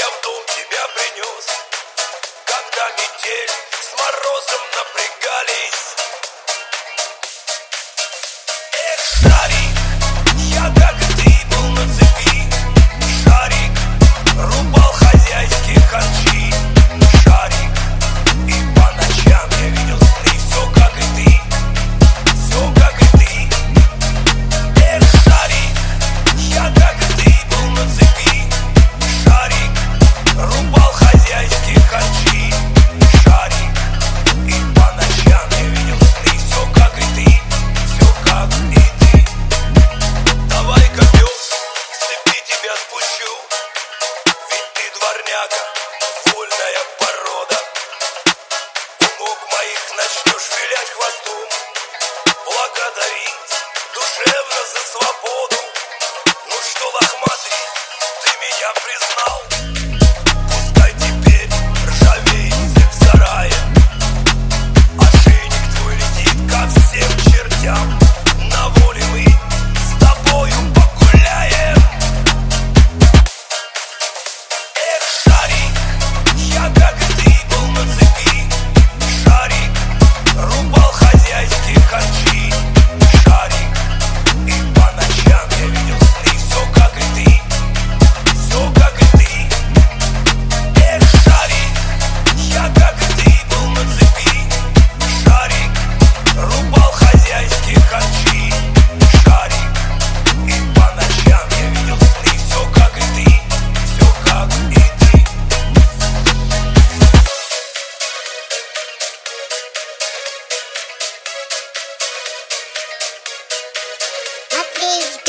я в дом тебя принес, когда метель с морозом напрягались. Эх, шарик, я как и ты был на цепи. Шарик, рубал хозяйские харчи. Шарик, и по ночам я видел сны. Все как и ты, все как и ты. Эх, шарик, я как и ты был на цепи. Шарик, рубал хозяйские харчи. Шарик, и по ночам я видел сны. Все как и ты, все как и ты. Давай-ка, пес, с цепи тебя спущу, ведь ты дворняга, вольная порода. У ног моих начнешь вилять хвостом, благодарить душевно за свободу. Ну что, лохматый, ты меня признал? Пускай теперь ржавеет цепь в сарае, ошейник твой летит ко всем чертям. На воле мы с тобою погуляем. Эх, шарик, я как и ты был на цепи. Шарик, рубал хозяйские харчи. Шарик, и по ночам я видел сны. Все как и ты, все как и ты. Эх, шарик, я как и ты был на цепи. Шарик, рубал хозяйские харчи. Шарик, и по ночам я видел сны. Все как и ты, все как и ты. Отлично.